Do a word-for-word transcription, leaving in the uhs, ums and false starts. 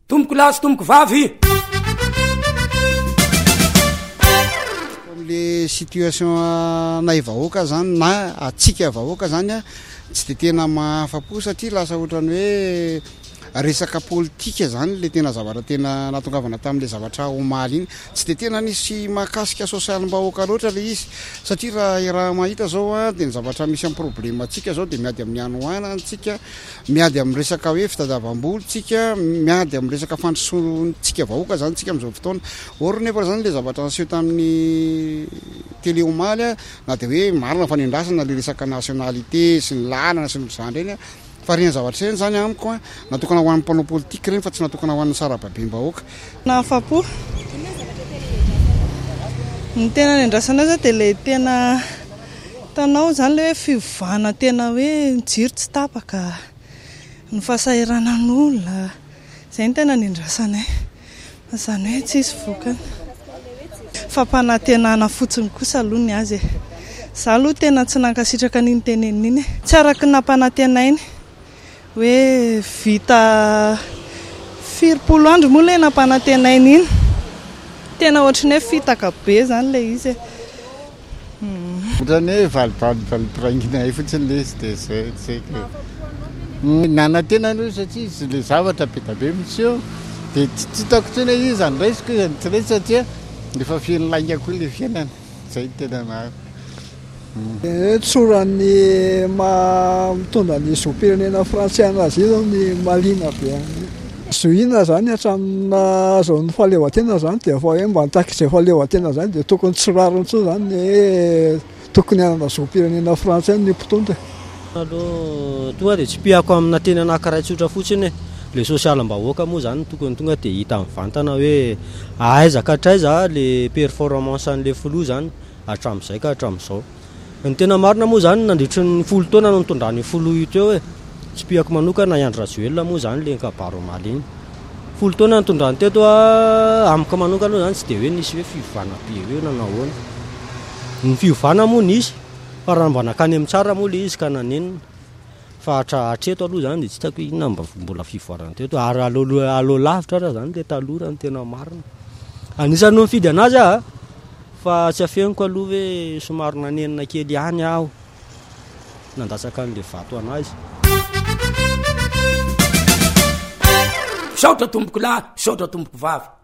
tomboko lahy sy tomboko vavy le situation nay vahoaka zany na atsika vahoaka zany a tsy de tena mahafapo satria lasa ohatrany hoe resaka politika zany le tena zavatra tena natongavana tamin'le zavatra omaly iny tsy de tena nisy mahakasika sosialim-bahoaka loatra le izy satria raha raha mahita zao a de ny zavatra misy amin'ny problème atsika zao de miady amin'ny anoana tsika miady amin'ny resaka hoe fitadiavam-boly tsika miady amin'ny resaka fandrosoantsika vahoaka zany tsika amin'izao fotoana or nefa zany le zavatra aseho tamin'ny télé omaly a na de hoe marina fanendrasana le resaka nationalité sy ny lalana sy ny zany reny a fa reny zavatra reny zany amiko a natokana ho an'ny mpanao politika reny fa tsy natokana ho an'ny sarababem-bahoaka nahafapo ny tena nendrasana zao de le tena tanao zany le hoe fivavahana tena hoe mijiry tsy tapaka ny fahasahiranan'olona zay ny tena nendrasanay zany hoe tsisy vokany fampanantenana fotsiny kosa aloha ny azy za aloha tena tsy nankasitraka n'iny tenen'iny tsy araky nampanantenainy hoe vita firopolo andro moa le nampanantenainy iny tena ohatrany hoe fitaka be zany le izy ohatrany hoe valivalivalipiraingina fotsiny le izy de zay tsaiko nanantena aloha satria izy le zavatra be da be miseho de tsy hitako tsony hoe izy andraisiko izy tsy resy satria rehefa fiainy lainga koa le fiainana zay tena maro tsorany ma mitondra ny zom-pirenena frantsiana azy io zao ny malina be zoina zany hatramina zao ny fahaleovantena zany de fa hoe mba nitahaka izay fahaleovantena zany de tokony tsirariny tso zany hoe tokony anana zom-pirenena frantsay ny mpitondra aloha tonga de tsy piako amina teny anankiray tsotra fotsiny le sosialim-bahoaka moa zany tokony tonga de hita mivantana hoe aiza ka hatraiza le performance an'le filoha zany hatramin'izay ka hatramin'izao ny tena marina moa zany nandritry ny folo taona no nitondrany folo io teo hoe tsy piako manokana Andry Rajoelina moa zany le kabaro omaly iny folo taona nitondrany teto a amiko manokana zany tsy de hoe nisy hoe fivavahana be hoe nanahoana ny fivavahana moa nisy fa raha mba nakany amin'ny tsara moa le izy ka nanenina fa hatra hatreto aloha zany de tsy hitako inona mba mbola fivavahana teto ary alo lavitra raha zany le taloha raha ny tena marina anisany no mifidy anazy a fa tsy afeniko aloha hoe somary nanenina kely ihany aho nandasaka an'le vato anazy saotra tomboko lahy saotra tomboko vavy